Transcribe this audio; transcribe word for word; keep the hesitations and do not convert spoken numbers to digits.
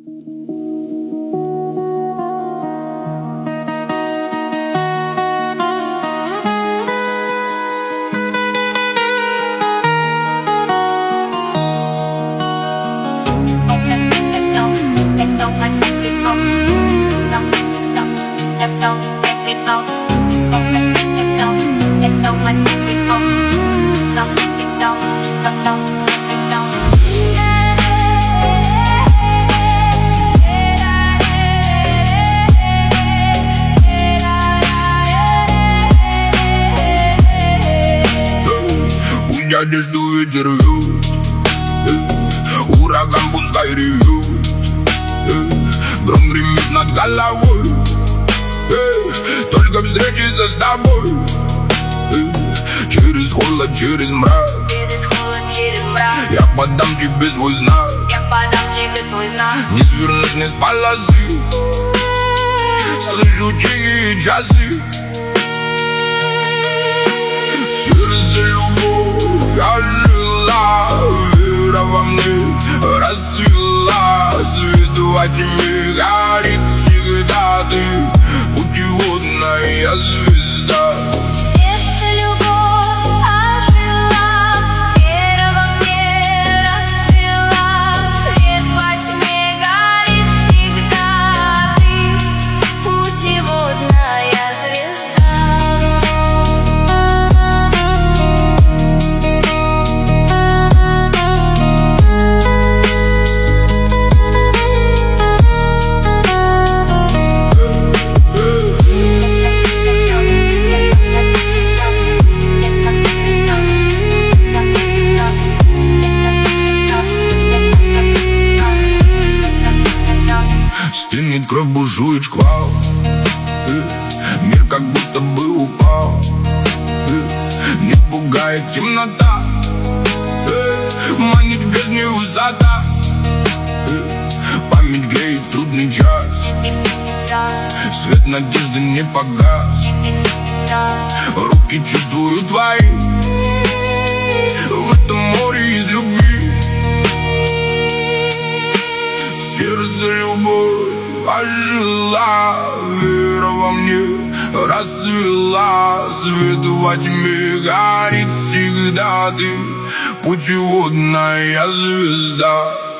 Одежду ветер вьют, ураган пускай ревет, гром гремит над головой, только встретиться с тобой. Через холод, через мрак, я подам тебе свой знак, не свернуть не с полосы. Слышу тихие часы. Я жила, вера во мне расцвела, свет во тьме горит всегда ты, путеводная звезда. Сердце любовь ожила, вера во мне расцвела, свет во тьме горит всегда ты, путеводная звезда. Стынет кровь, бушует шквал, мир как будто бы упал. Не пугает темнота, манит в бездне высота. Память греет в трудный час, свет надежды не погас. Руки чувствую твои в этом море из любви. Сердце любовь ожила, вера во мне расцвела, свет во тьме горит всегда ты, путеводная звезда.